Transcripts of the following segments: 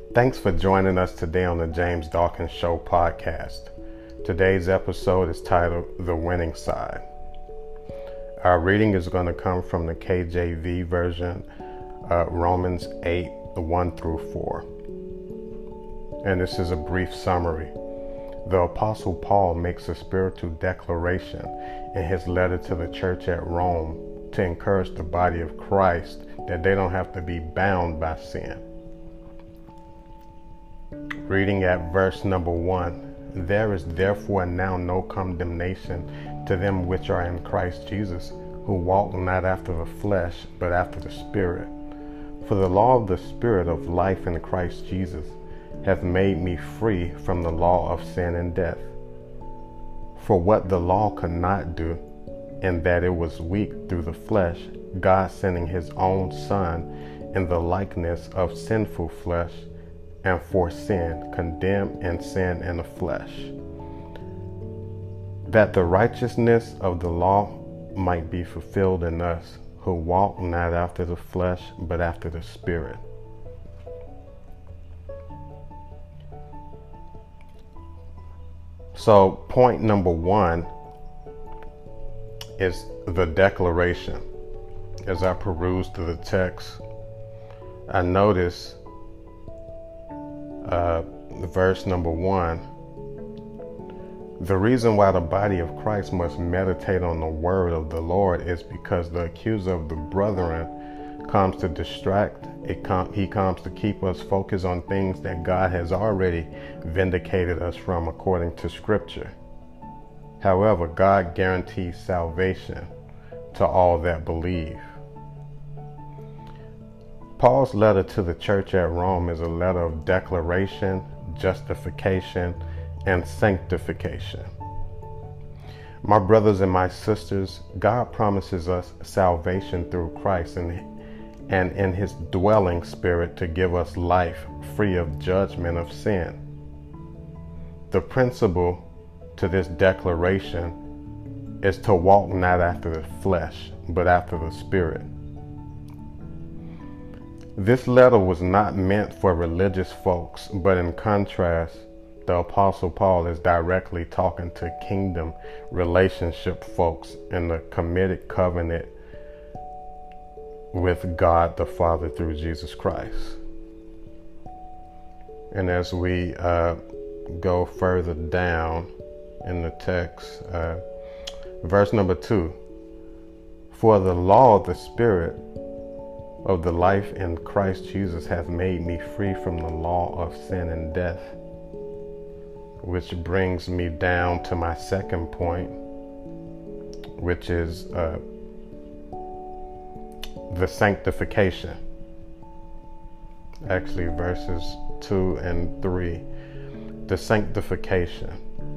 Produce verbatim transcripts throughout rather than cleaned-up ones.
Thanks for joining us today on the James Dawkins Show podcast. Today's episode is titled The Winning Side. Our reading is going to come from the K J V version, uh, Romans eight, one through four. And this is a brief summary. The Apostle Paul makes a spiritual declaration in his letter to the church at Rome to encourage the body of Christ that they don't have to be bound by sin. Reading at verse number one, there is therefore now no condemnation to them which are in Christ Jesus, who walk not after the flesh, but after the Spirit. For the law of the Spirit of life in Christ Jesus hath made me free from the law of sin and death. For what the law could not do, in that it was weak through the flesh, God sending his own Son in the likeness of sinful flesh, and for sin condemned and sin in the flesh, that the righteousness of the law might be fulfilled in us, who walk not after the flesh, but after the Spirit. So point number one is the declaration. As I peruse through the text, I notice Uh, verse number one, the reason why the body of Christ must meditate on the word of the Lord is because the accuser of the brethren comes to distract. It com- he comes to keep us focused on things that God has already vindicated us from according to Scripture. However, God guarantees salvation to all that believe. Paul's letter to the church at Rome is a letter of declaration, justification, and sanctification. My brothers and my sisters, God promises us salvation through Christ and, and in his dwelling spirit to give us life free of judgment of sin. The principle to this declaration is to walk not after the flesh, but after the Spirit. This letter was not meant for religious folks, but in contrast, the Apostle Paul is directly talking to kingdom relationship folks in the committed covenant with God the Father through Jesus Christ. And as we uh, go further down in the text, uh, verse number two, for the law of the Spirit of the life in Christ Jesus hath made me free from the law of sin and death. Which brings me down to my second point, which is uh, the sanctification. Actually, verses two and three, the sanctification.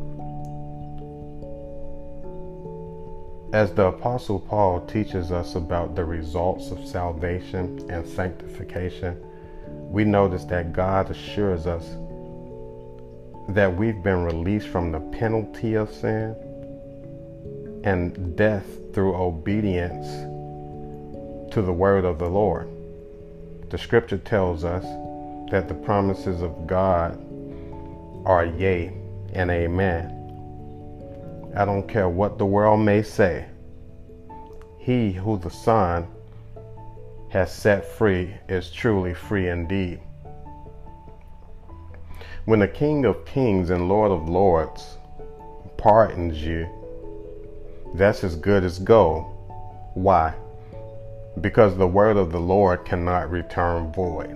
As the Apostle Paul teaches us about the results of salvation and sanctification, we notice that God assures us that we've been released from the penalty of sin and death through obedience to the word of the Lord. The scripture tells us that the promises of God are yea and amen. I don't care what the world may say. He who the Son has set free is truly free indeed. When the King of Kings and Lord of Lords pardons you, that's as good as gold. Why? Because the word of the Lord cannot return void.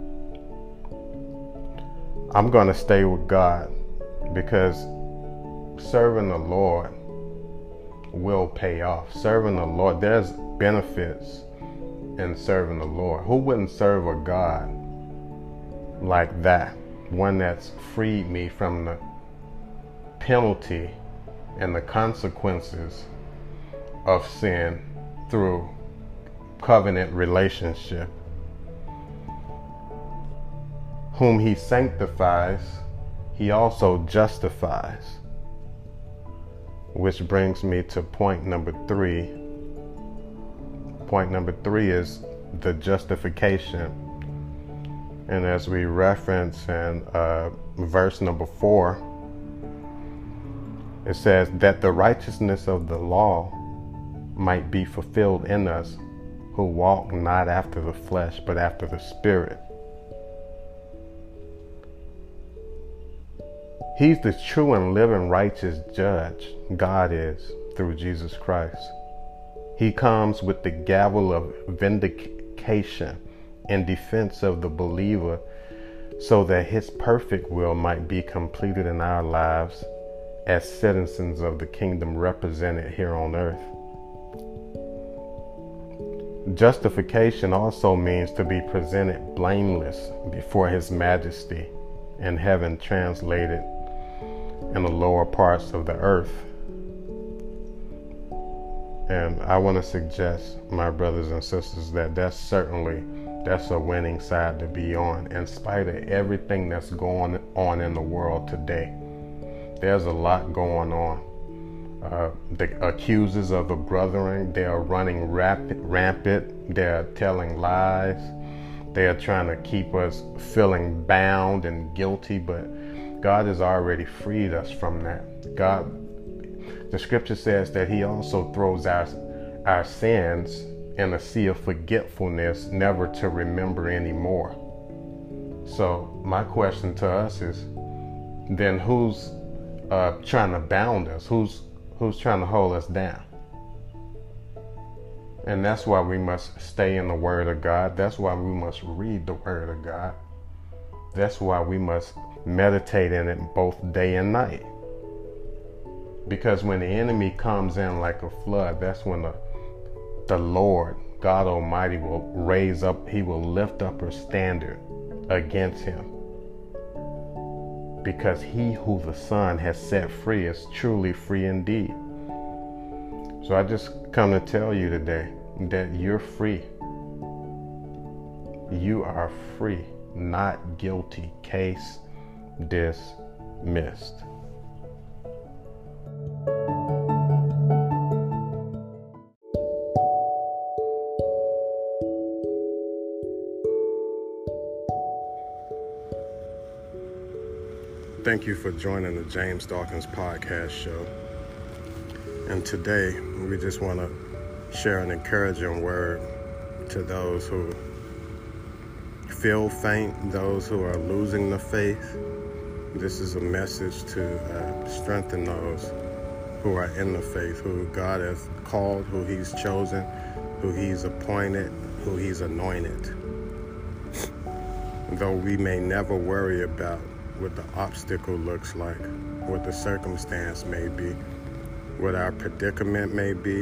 I'm going to stay with God because serving the Lord will pay off. Serving the Lord, there's benefits in serving the Lord. Who wouldn't serve a God like that? One that's freed me from the penalty and the consequences of sin through covenant relationship. Whom he sanctifies, he also justifies. Which brings me to point number three. Point number three is the justification. And as we reference in uh, verse number four, it says that the righteousness of the law might be fulfilled in us who walk not after the flesh, but after the Spirit. He's the true and living righteous judge. God is, through Jesus Christ. He comes with the gavel of vindication in defense of the believer so that his perfect will might be completed in our lives as citizens of the kingdom represented here on earth. Justification also means to be presented blameless before His majesty in heaven, translated in the lower parts of the earth. And I want to suggest, my brothers and sisters, that that's certainly that's a winning side to be on, in spite of everything that's going on in the world today. There's a lot going on. Uh, the accusers of the brethren, they are running rapid, rampant. They are telling lies. They are trying to keep us feeling bound and guilty, but God has already freed us from that. God, the scripture says that He also throws our, our sins in a sea of forgetfulness, never to remember anymore. So my question to us is, then who's uh, trying to bound us? Who's Who's trying to hold us down? And that's why we must stay in the Word of God. That's why we must read the Word of God. That's why we must meditate in it both day and night. Because when the enemy comes in like a flood, that's when the, the Lord, God Almighty, will raise up, He will lift up a standard against him. Because he who the Son has set free is truly free indeed. So I just come to tell you today that you're free. You are free, not guilty. Case dismissed. Thank you for joining the James Dawkins Podcast Show. And today, we just want to share an encouraging word to those who feel faint, those who are losing the faith. This is a message to uh, strengthen those who are in the faith, who God has called, who He's chosen, who He's appointed, who He's anointed. Though we may never worry about what the obstacle looks like, what the circumstance may be, what our predicament may be,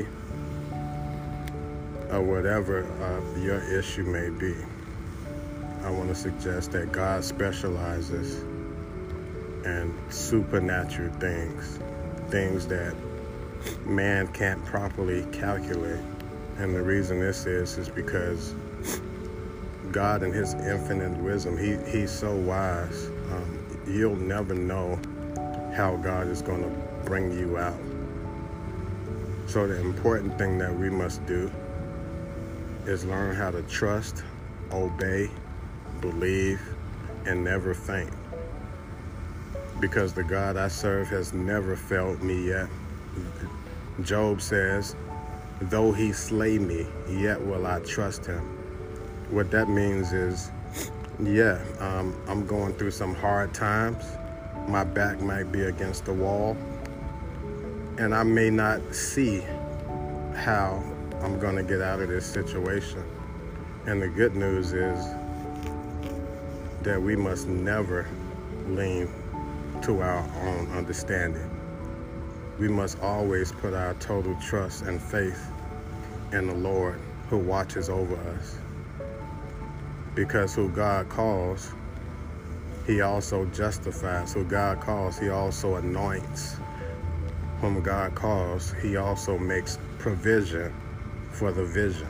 or whatever uh, your issue may be, I want to suggest that God specializes in supernatural things, things that man can't properly calculate. And the reason this is, is because God in His infinite wisdom, he, He's so wise. Um, you'll never know how God is going to bring you out. So the important thing that we must do is learn how to trust, obey, believe, and never faint. Because the God I serve has never failed me yet. Job says, though He slay me, yet will I trust Him. What that means is, yeah, um, I'm going through some hard times. My back might be against the wall, and I may not see how I'm going to get out of this situation. And the good news is that we must never lean to our own understanding. We must always put our total trust and faith in the Lord who watches over us. Because who God calls, He also justifies. Who God calls, He also anoints. Whom God calls, He also makes provision for the vision.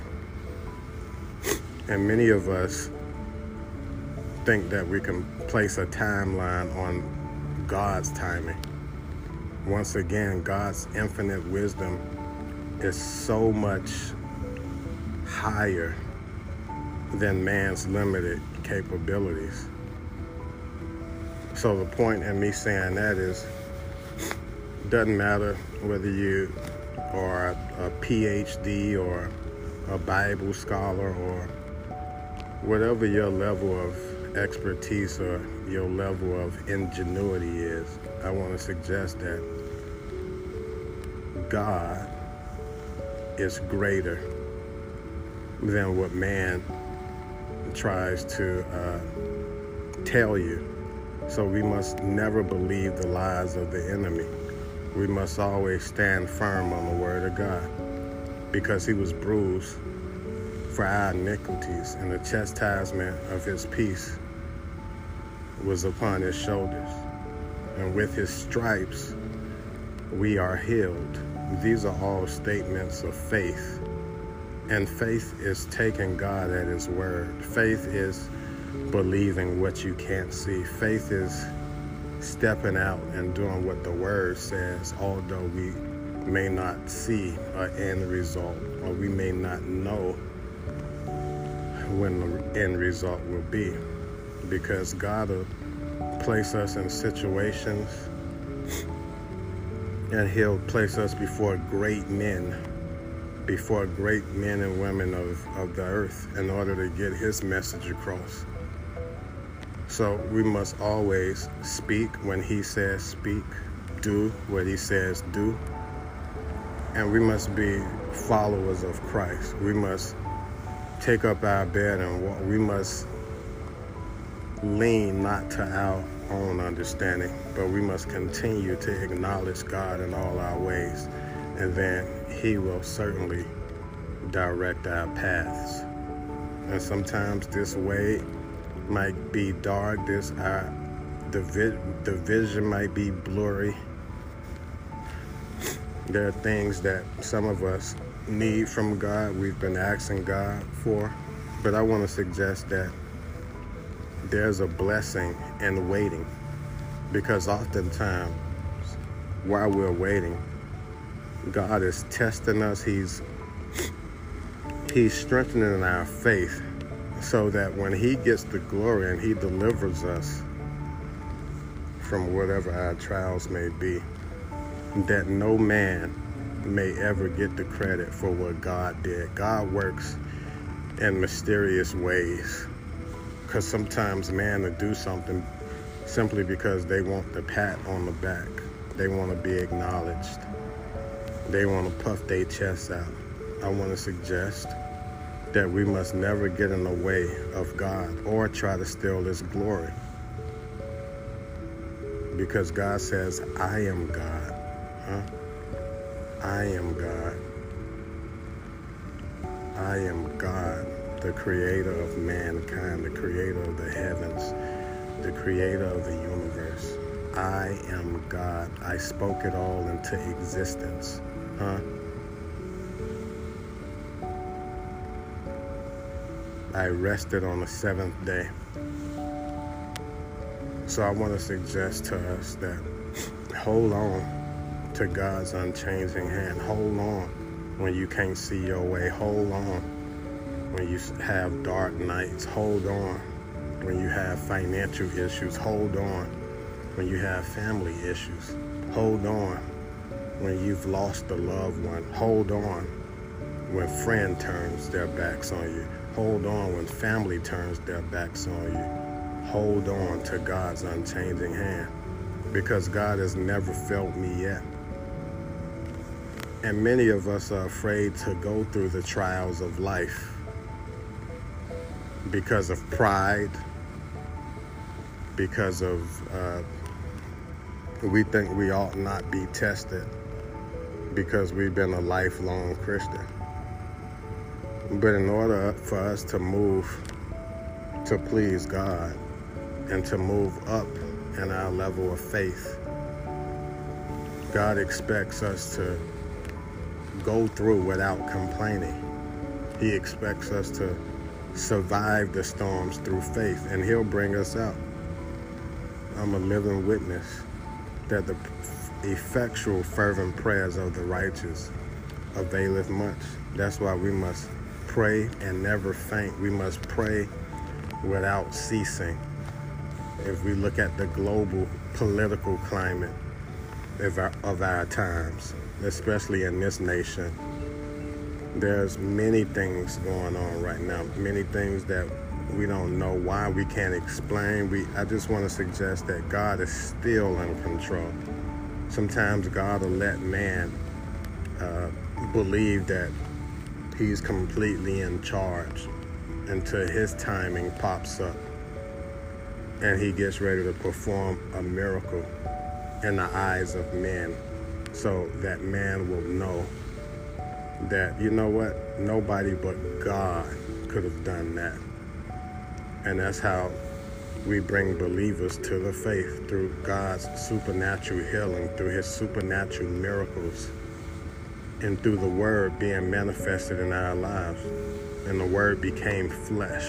And many of us think that we can place a timeline on God's timing. Once again, God's infinite wisdom is so much higher than man's limited capabilities. So the point in me saying that is, doesn't matter whether you are a P H D or a Bible scholar or whatever your level of expertise or your level of ingenuity is, I want to suggest that God is greater than what man tries to uh, tell you. So we must never believe the lies of the enemy. We must always stand firm on the word of God, because he was bruised for our iniquities, and the chastisement of his peace was upon his shoulders. And with his stripes, we are healed. These are all statements of faith. And faith is taking God at his word. Faith is believing what you can't see. Faith is stepping out and doing what the word says, although we may not see an end result, or we may not know when the end result will be, because God will place us in situations and he'll place us before great men, before great men and women of, of the earth, in order to get his message across. So we must always speak when he says speak, do what he says do, and we must be followers of Christ. We must take up our bed and walk. We must lean not to our own understanding, but we must continue to acknowledge God in all our ways, and then he will certainly direct our paths. And sometimes this way might be dark, this uh, the, vi- the vision might be blurry. There are things that some of us need from God, we've been asking God for, but I want to suggest that there's a blessing in waiting, because oftentimes while we're waiting, God is testing us. He's he's strengthening our faith, so that when he gets the glory and he delivers us from whatever our trials may be, that no man may ever get the credit for what God did. God works in mysterious ways, because sometimes man will do something simply because they want the pat on the back. They want to be acknowledged. They want to puff their chests out. I want to suggest that we must never get in the way of God or try to steal his glory, because God says, I am God. Huh? I am God. I am God, the creator of mankind, the creator of the heavens, the creator of the universe. I am God. I spoke it all into existence. Huh? I rested on the seventh day. So I want to suggest to us that hold on to God's unchanging hand. Hold on when you can't see your way. Hold on when you have dark nights. Hold on when you have financial issues. Hold on when you have family issues. Hold on when you've lost a loved one. Hold on when friend turns their backs on you. Hold on when family turns their backs on you. Hold on to God's unchanging hand, because God has never failed me yet. And many of us are afraid to go through the trials of life because of pride, because of uh, we think we ought not be tested because we've been a lifelong Christian. But in order for us to move to please God and to move up in our level of faith, God expects us to go through without complaining. He expects us to survive the storms through faith, and he'll bring us out. I'm a living witness that the effectual fervent prayers of the righteous availeth much. That's why we must pray and never faint. We must pray without ceasing. If we look at the global political climate of our, of our times, especially in this nation, there's many things going on right now, many things that we don't know why, we can't explain. We, I just want to suggest that God is still in control. Sometimes God will let man uh, believe that he's completely in charge until his timing pops up and he gets ready to perform a miracle in the eyes of men, so that man will know that, you know what, nobody but God could have done that. And that's how we bring believers to the faith, through God's supernatural healing, through his supernatural miracles, and through the word being manifested in our lives. And the word became flesh.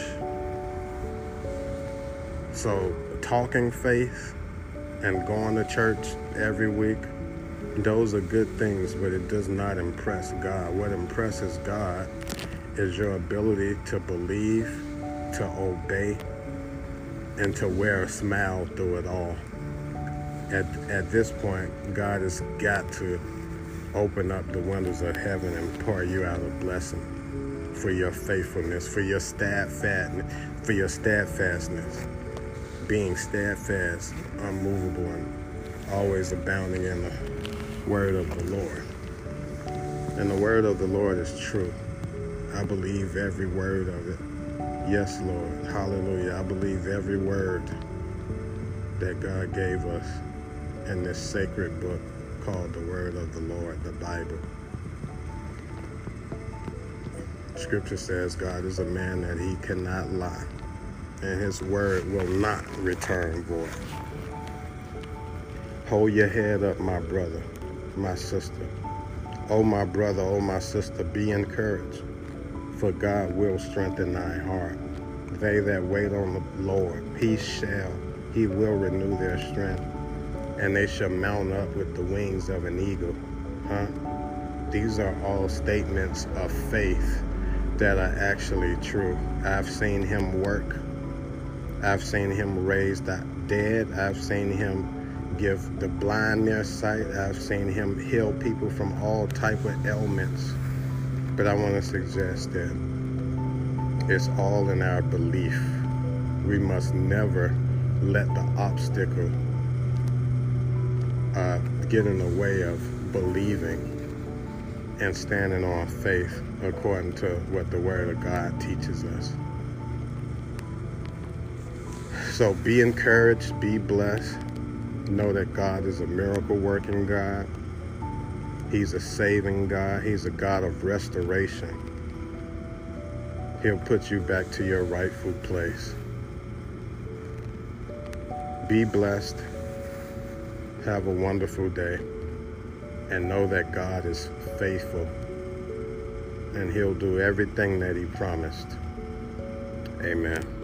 So talking faith and going to church every week, those are good things, but it does not impress God. What impresses God is your ability to believe, to obey, and to wear a smile through it all. At, at this point, God has got to open up the windows of heaven and pour you out a blessing for your faithfulness, for your steadfastness, for your steadfastness, being steadfast, unmovable, and always abounding in the word of the Lord. And the word of the Lord is true. I believe every word of it. Yes, Lord. Hallelujah. I believe every word that God gave us in this sacred book called the Word of the Lord, the Bible. Scripture says God is a man that he cannot lie, and his word will not return void. Hold your head up, my brother, my sister. Oh, my brother, oh, my sister, be encouraged, for God will strengthen thy heart. They that wait on the Lord, he shall, he will renew their strength, and they shall mount up with the wings of an eagle. Huh? These are all statements of faith that are actually true. I've seen him work. I've seen him raise the dead. I've seen him give the blind their sight. I've seen him heal people from all type of ailments. But I want to suggest that it's all in our belief. We must never let the obstacle uh, get in the way of believing and standing on faith according to what the Word of God teaches us. So be encouraged, be blessed. Know that God is a miracle-working God. He's a saving God. He's a God of restoration. He'll put you back to your rightful place. Be blessed. Have a wonderful day. And know that God is faithful. And he'll do everything that he promised. Amen.